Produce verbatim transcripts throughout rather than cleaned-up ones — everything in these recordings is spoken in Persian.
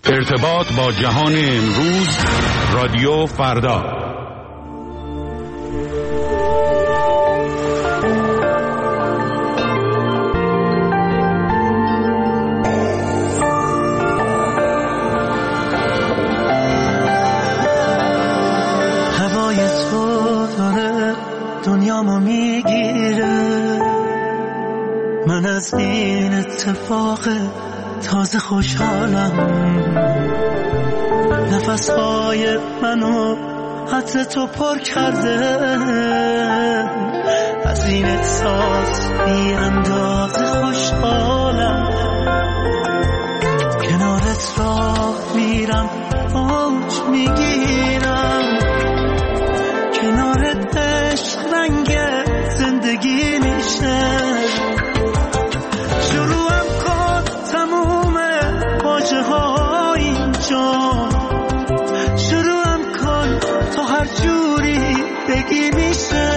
ارتباط با جهان امروز، رادیو فردا. هوای تو داره دنیامو میگیره، من از این اتفاق تازه خوشحالم. نفسهای منو عطر تو پر کرده، از این احساس بی اندازه خوشحالم. کنارت راه میرم، اوج میگیرم، کنارت عشق رنگ زندگی میشه. شروعم کن تموم واژه ها اینجا، شروعم کن تو هر جوری بگی میشه.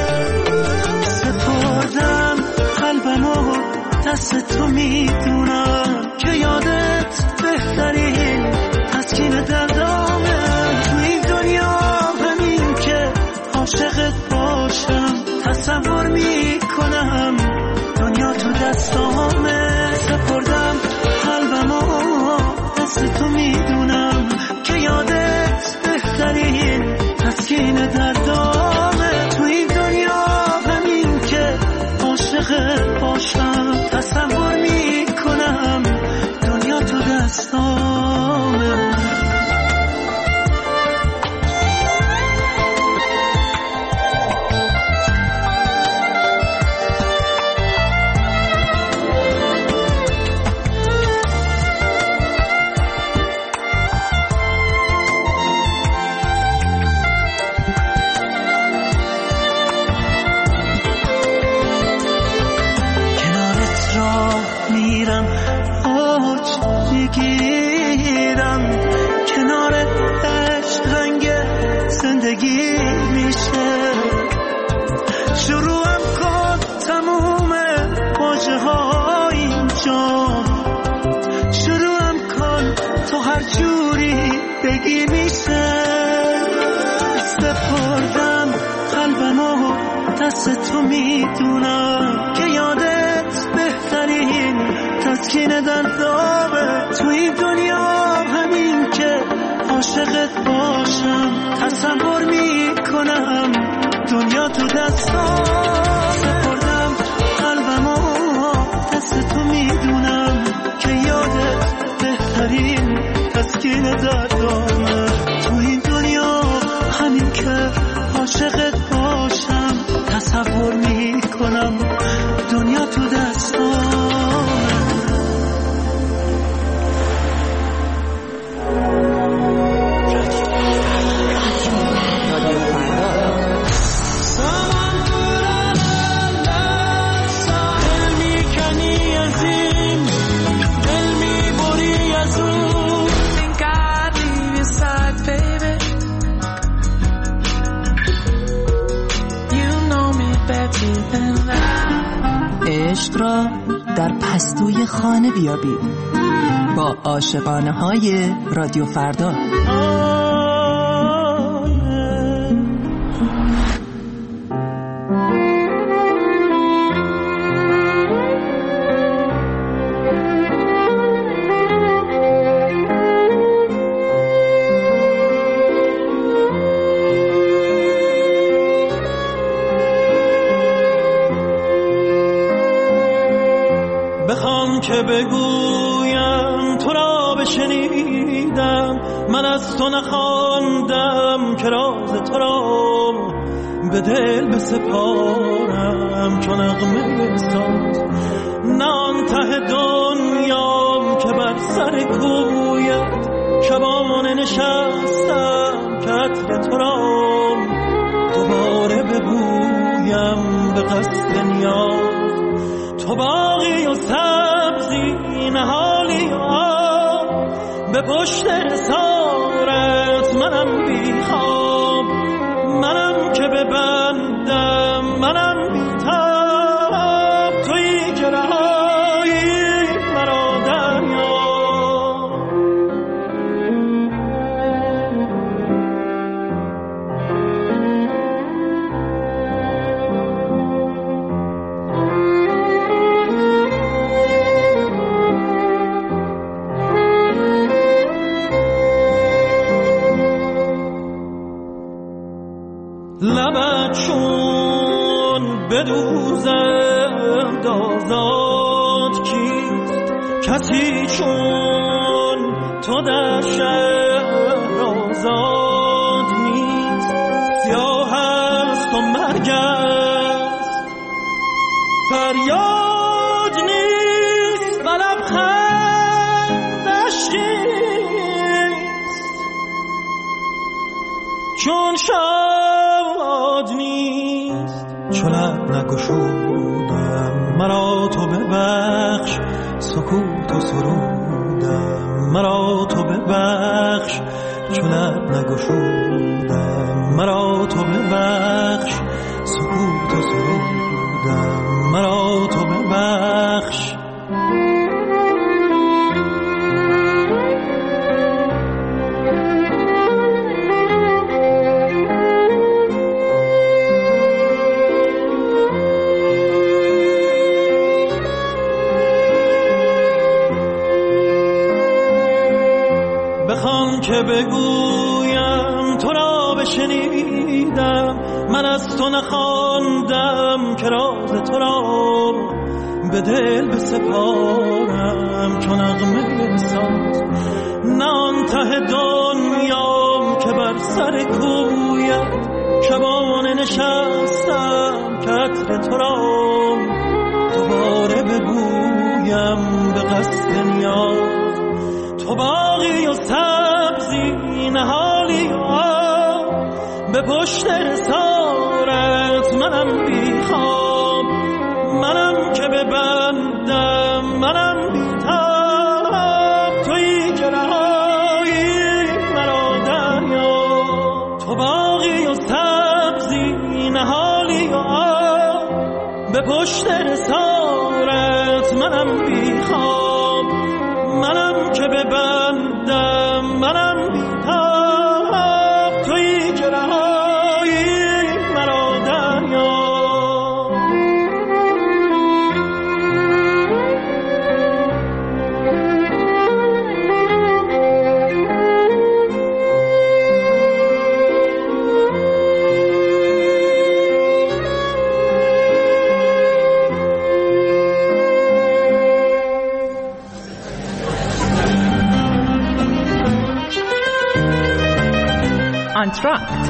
سپردم قلبمو دست تو، میدونم که یادت بهترین تسکین دردامه. تو این دنیا همین که عاشقت باشم، تصور میکنم دنیا تو دستامه. سپردم قلبمو دست تو، میدونم که یادت بهترین تسکین دردامه. تو این دنیا همین که عاشقت باشم، تصور میکنم دنیا تو دستامه. دست تو، میدونم که یادت بهترین تسکین دردامه. تو این دنیا همین که عاشقت باشم، تصور میکنم دنیا تو دستام. سپردم قلبمو دست تو، میدونم که یادت بهترین تسکین دردامه. تو این دنیا همین که عاشقت باشم، تصور میکنم دنیا تو دستام. ساحل میکنی از این، دل میبری از اون. Think I'd leave your side, baby. عشق را در پستوی خانه بیابید با عاشقانه های رادیو فردا. که بگویم تو را بشنیدم، من از تو نخواندم که راز تو را به دل بسپارم. چون نغمه ساز نان ته دنیام که بر سر کویت شبانه نشستم، که عطر تو را دوباره ببویم به قصد نیاز. تو باقی و سبزی نهالی و آب، به پشت حسارت منم بی خواب. منم که ببندم، منم بی تاب، تویی که رهایی مرا دریا. بدوزند آزاد کیست؟ کسی چون تو در شهر آزاد نیست. سیاه است و مرگ است فریاد نیست و لبخندش نیست چون شاد نیست. چون لب نگشودم مرا تو ببخش، سکوت و سرودم مرا تو ببخش. چون لب نگشودم مرا تو ببخش، سکوت و سرودم مرا تو ببخش. بخوان که بگویم تو را بشنیدم، من از تو نخواندم که راز تو را به دل بسپارم. چون نغمه ساز نه آن ته دنیام که بر سر کویت شبانه نشستم که عطر تو را دوباره بگویم به قصد نیاز. تو باقی و سبزی نهالی و آب به پشت رسارت منم بیخواب. منم که ببندم منم بیتاب، تویی که رهایی مرا دریا. تو باقی و سبزی نهالی و آب به پشت رسارت منم بیخواب. منم که ببندم منم بیتاب، تویی که رهایی مرا دریا. انتراکت.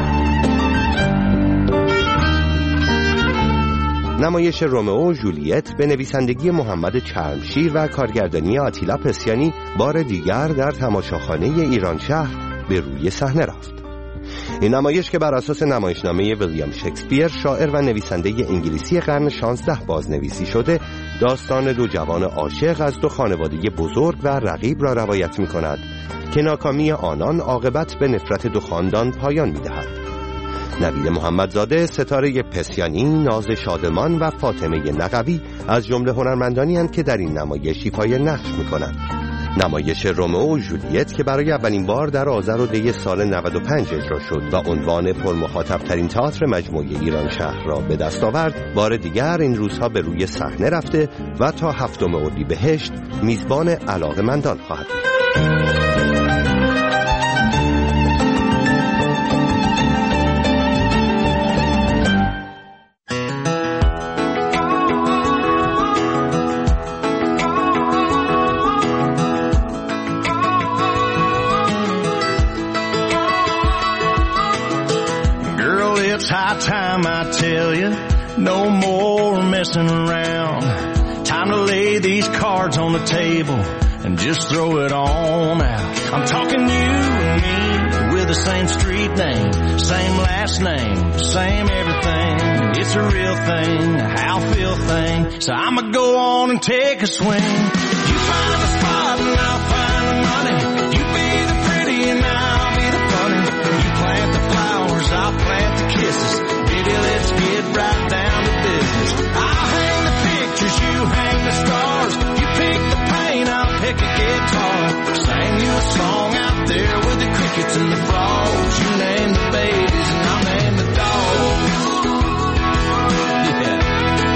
نمایش رومئو و ژولیت به نویسندگی محمد چرمشیر و کارگردانی آتیلا پسیانی بار دیگر در تماشاخانه ایران شهر به روی صحنه رفت. این نمایش که بر اساس نمایشنامه ویلیام شکسپیر شاعر و نویسنده انگلیسی قرن شانزده بازنویسی شده، داستان دو جوان عاشق از دو خانواده بزرگ و رقیب را روایت می کند که ناکامی آنان عاقبت به نفرت دو خاندان پایان می دهد. نوید محمدزاده، ستاره پسیانی، ناز شادمان و فاطمه نقوی از جمله هنرمندانی هستند که در این نمایش ایفای نقش می کنند. نمایش رومئو و ژولیت که برای اولین بار در آذر و دی سال نود و پنج اجرا شد و عنوان پرمخاطب ترین تئاتر مجموعه ایران شهر را به دست آورد، بار دیگر این روزها به روی صحنه رفته و تا هفتم اردیبهشت میزبان علاقه‌مندان خواهد بود. High time I tell you, no more messing around. Time to lay these cards on the table and just throw it on out. I'm talking you and me with the same street name, same last name, same everything. It's a real thing, a Halfield thing. So I'ma go on and take a swing. You find the spot and I'll find the money. You be the pretty and I'll be the funny. You plant the flowers, I'll plant the kisses. Baby, let's get right down to business. I'll hang the pictures, you hang the stars. You pick the paint, I'll pick a guitar. Sing you a song out there with the crickets and the frogs. You name the babies and I'll name the dogs. Yeah.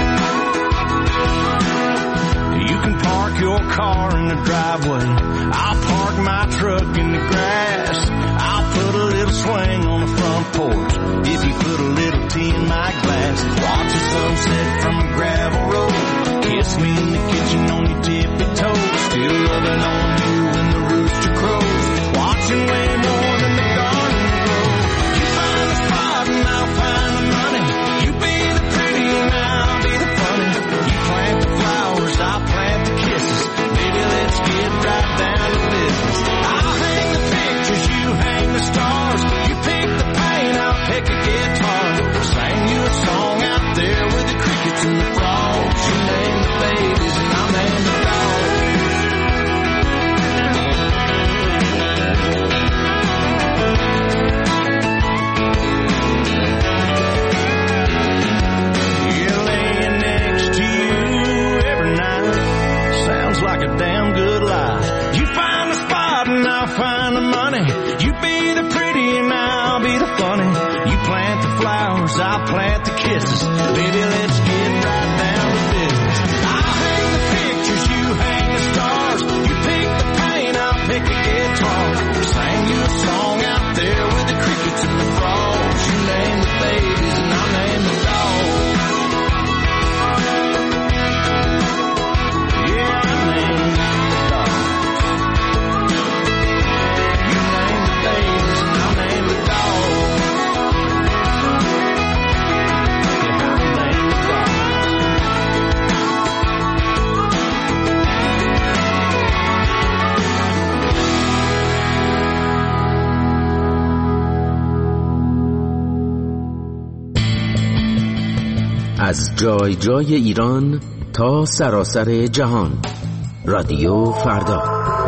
You can park your car in the driveway. I'll park my truck in the grass. I'll put a little swing on the front porch if you put a little tea in my glass. watch the sunset from a gravel road. Kiss me in the kitchen on your tippy toes. Still loving on you when the rooster crows. Watching way more than the garden grows. You find the spot and I'll find the money. You be the pretty and I'll be the funny. You plant the flowers, I'll plant the kisses. Baby, let's get right down to business. I'll hang the pictures, you hang the stars. You pick the paint, I'll pick a guitar. Sing you a song out there with the crickets and the frogs. You name the babies and I'll name the dogs. Yeah, laying next to you every night sounds like a damn good lie. You find the spot and I'll find the money. You be the pretty and I'll be the funny. You plant the flowers, I'll plant the kisses. Baby, let's get right down to business. I'll hang the pictures, you hang the stars. You pick the paint, I'll pick the guitar. Sing you a song out there with the crickets and the frogs. You name the babies and I'll name the dogs. Yeah, I name the dogs. You name the babies and I'll name the dogs. Yeah, I'll name the dogs. از جای جای ایران تا سراسر جهان. رادیو فردا.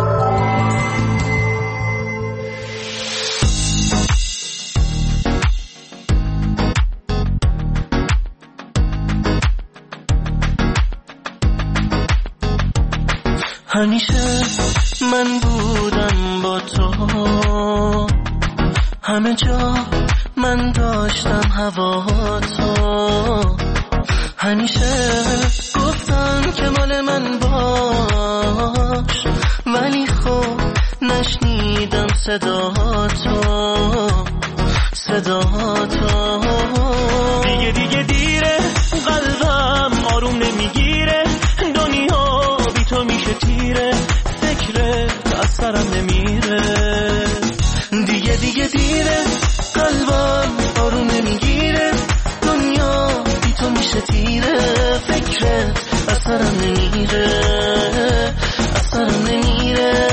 همیشه من بودم با تو، همه جا من داشتم هوا تو. همیشه گفتم که مال من باش، ولی خب نشنیدم صدا تو، صدا تو. دیگه دیگه دیره، قلبم آروم نمیگیره. دنیا بی تو میشه تیره، فکرت از سرم نمیره. دیگه دیگه دیره، قلبم آروم نمیگیره. دنیا بی تو میشه تیره، فکرت از سرم نمیره، از سرم نمیره.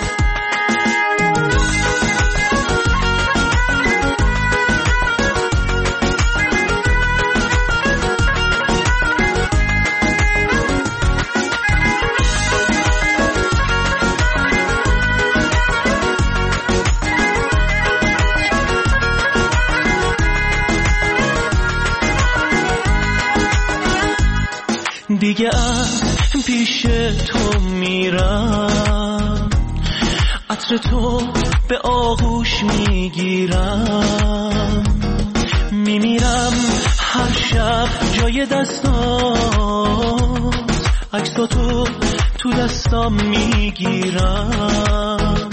دیگه از پیش تو میرم، عطر تو به آغوش میگیرم. میمیرم هر شب جای دستات، عکساتو تو دستام میگیرم،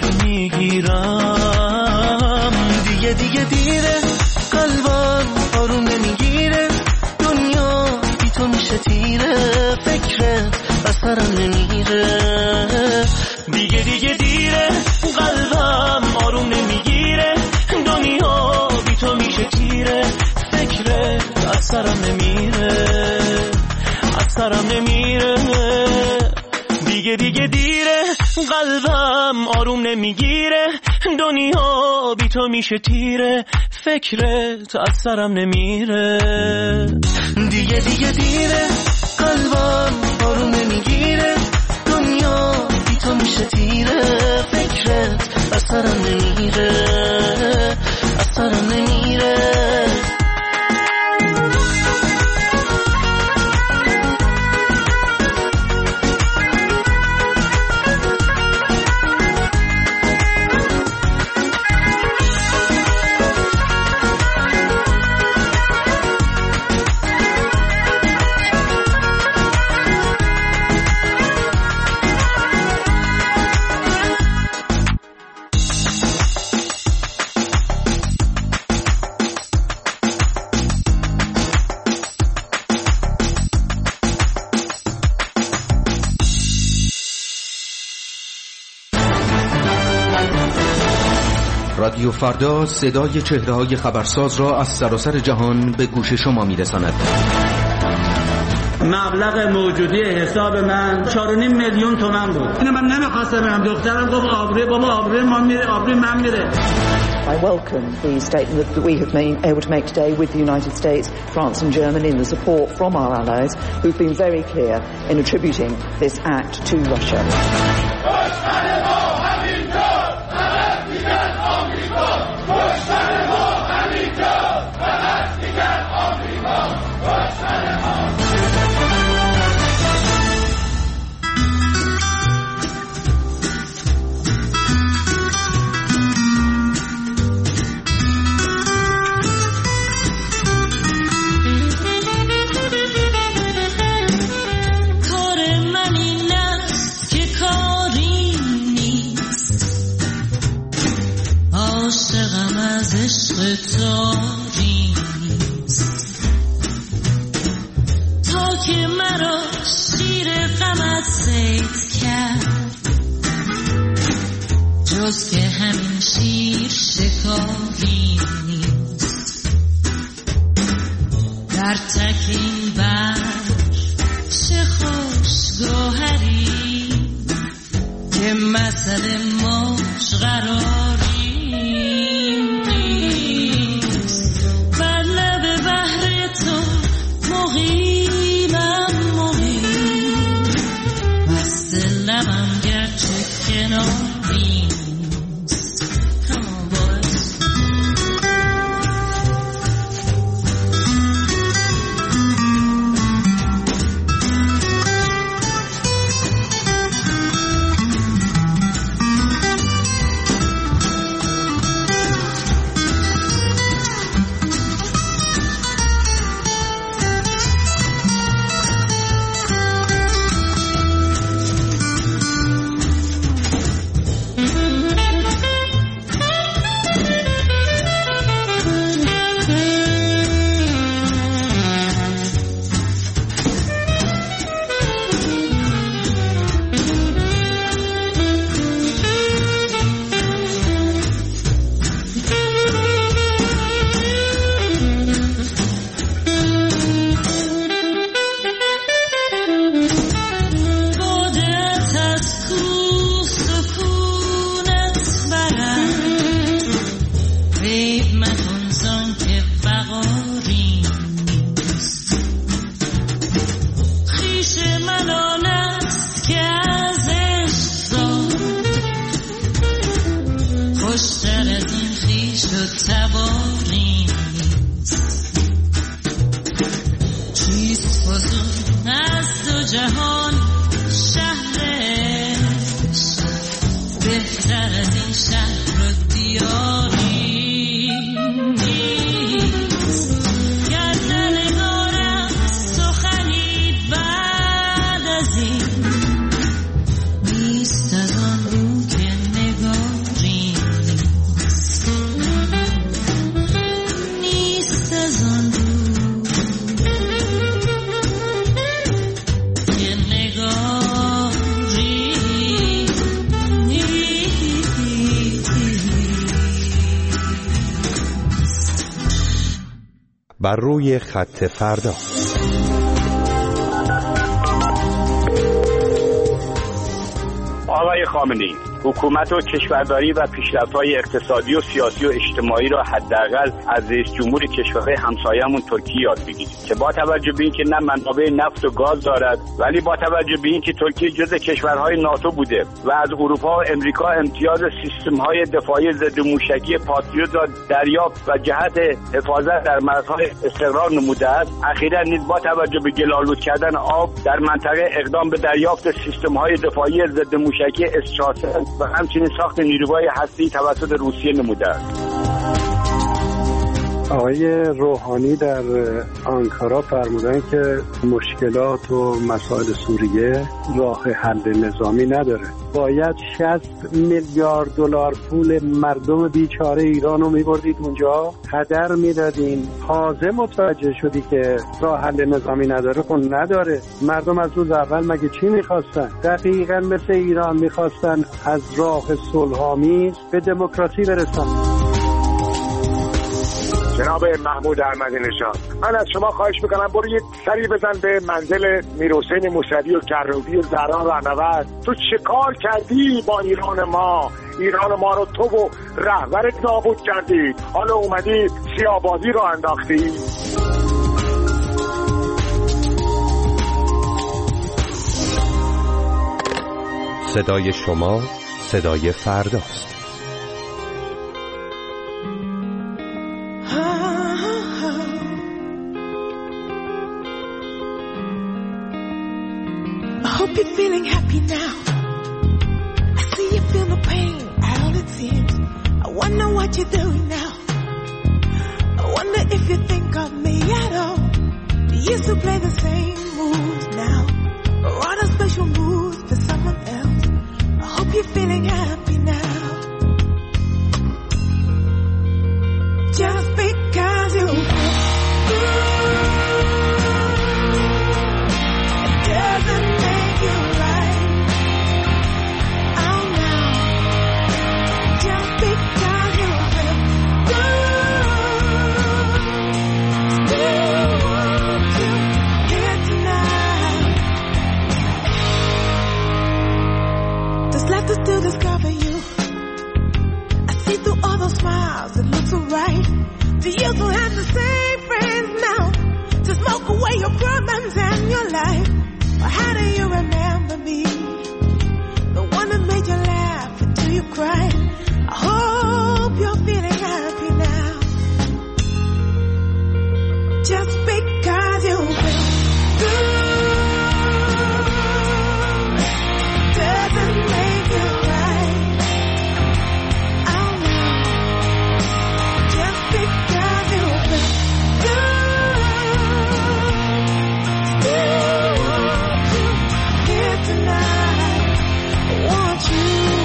میگیرم. دیگه دیگه دیره، قلبم آروم نمیگیره. دنیا بی تو میشه تیره، فکرت از سرم نمیره. دیگه دیگه دیره، قلبم آروم نمیگیره. دنیا بی تو میشه تیره، فکرت از سرم نمیره، از سرم نمیره. دیگه دیگه دیره، قلبم آروم نمیگیره. دنیا بی تو میشه تیره، فکرت از سرم نمیره. دیگه دیگه دیره، قلبم آروم نمیگیره. دنیا بی تو میشه تیره، فکرت از سرم نمیره، از سرم نمیره. رادیو فردا صدای چهره‌های خبرساز را از سراسر جهان به گوش شما می‌رساند. مبلغ موجودی حساب من چهار و نیم میلیون تومان بود. اینو من نمیخواستم برم. دخترم گفت آبروی بابا آبروی ما میره، آبروی من میره. I welcome the statement that we have been able to make today with the United States, France and Germany and the support from our allies who've been very clear in attributing this act to Russia. تا که مرا شیر غمت صید کرد، جز که همین شیر شکاری نیست. در تکین بر چه خوش گوهری که مثل موج قراری بر روی خط فردا. آقای خامنه‌ای، حکومت و کشورداری و پیشرفت‌های اقتصادی و سیاسی و اجتماعی را حداقل از رئیس جمهور کشور همسایه‌مون ترکیه یاد بگیرید که با توجه به اینکه نه منابع نفت و گاز دارد، ولی با توجه به اینکه ترکیه جزء کشورهای ناتو بوده و از اروپا و امریکا امتیاز سیستم‌های دفاعی ضد موشکی پاتریوت را دریافت و جهت حفاظت در مرزهای استقرار نموده است، اخیراً نیز با توجه به گل‌آلود کردن آب در منطقه اقدام به دریافت سیستم‌های دفاعی ضد موشکی اس چهارصد و همچنین ساخت نیروهای هسته‌ای توسط روسیه نموده است. آقای روحانی در آنکارا فرمودن که مشکلات و مسائل سوریه راه حل نظامی نداره. باید شصت میلیارد دلار پول مردم بیچاره ایران رو میبردید اونجا هدر میدادین. تازه متوجه شدی که راه حل نظامی نداره. خب نداره. مردم از روز اول مگه چی میخواستن؟ دقیقاً مثل ایران میخواستن از راه صلح‌آمیز به دموکراسی برسن. جناب محمود احمدی نژاد، من از شما خواهش میکنم برو یه سری بزن به منزل میرحسین موسوی و کروبی و زهرا رهنورد. تو چه کار کردی با ایران ما؟ ایران ما رو تو و رهبرت نابود کردی، حالا اومدی سیاه‌بازی رو انداختی. صدای شما صدای فرداست. I hope you're feeling happy now. I see you feel the pain, all it seems. I wonder what you're doing now. I wonder if you think of me at all. You used to play the same moves now, or on a special mood for someone else. I hope you're feeling happy now. Just because you feel good, it doesn't make you right. Oh no. Just because you feel good, still want you here tonight. There's left us to discover you. I see through all those smiles, it looks so right. Do you still have the same friends now to smoke away your problems and your life? Or how do you remember me? The one that made you laugh until you cried. I hope you're feeling happy now. Just because you feel good doesn't make you right. Oh no. Just because you feel good, still want you here tonight. I want you.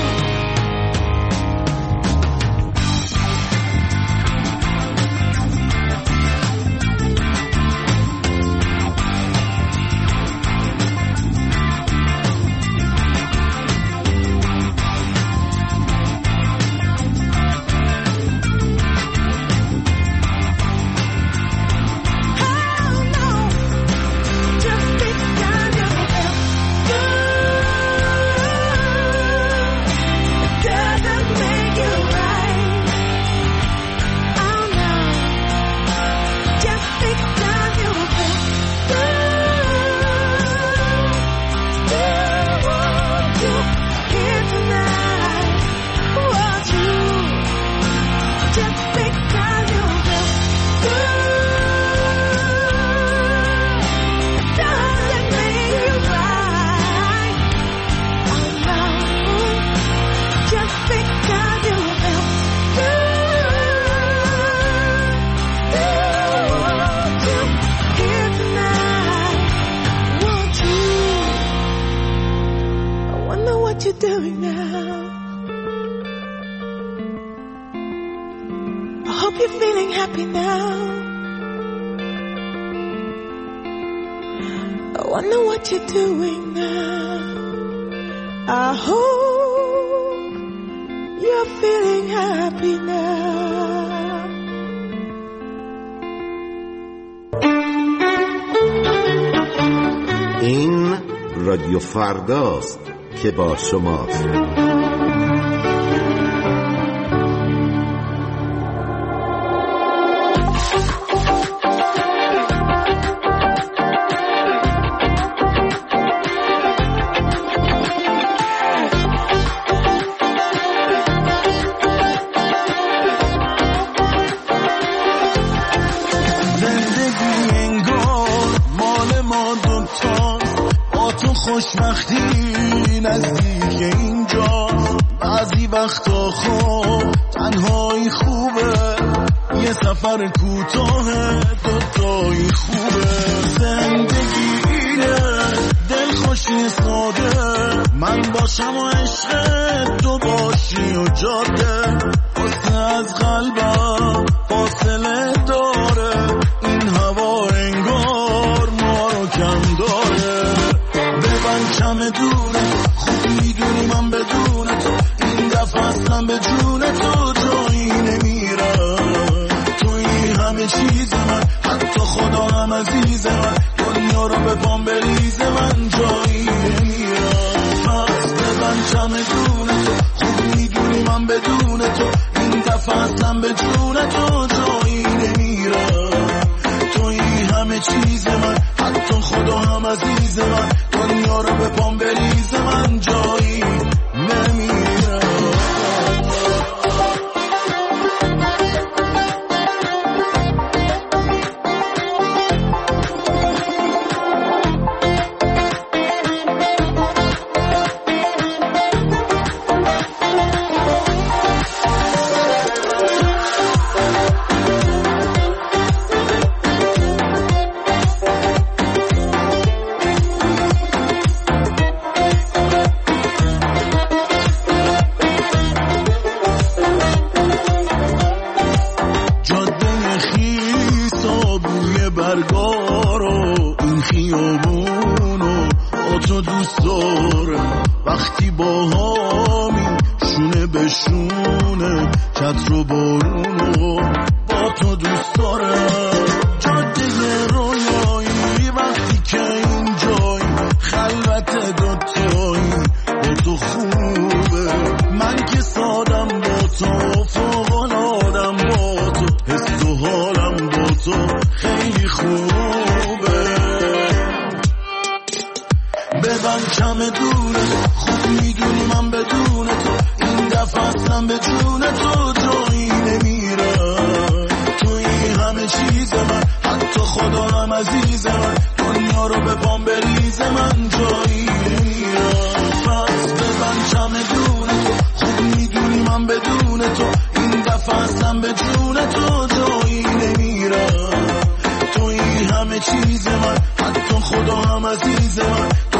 Doing now. I hope you're feeling happy now. I wonder what you're doing now. I hope you're feeling happy now. این رادیو فرداست که با شماست. خوشبختی نزدیک اینجا، بعضی وقتا خوب تنهایی خوبه، یه سفر کوتاه دوتایی خوبه. زندگی اینه دلخوشی ساده، من باشم و عشق تو باشی و جاده، قصه از قلبم فاصله داره، این هوا انگار ما رو کم داره. چمه دونه خوب میدونی من بدون تو این دفعه اصلا به جون تو جایی نمیرم، توی هم من بدون تو، این دفعه اصلا به جون تو جایی نمیرم. تویی همه چیز من، حتی خدا هم عزیز من، دنیا رو به پام بریز من جایی نمیرم. چیز من، حتی خدا هم عزیز من،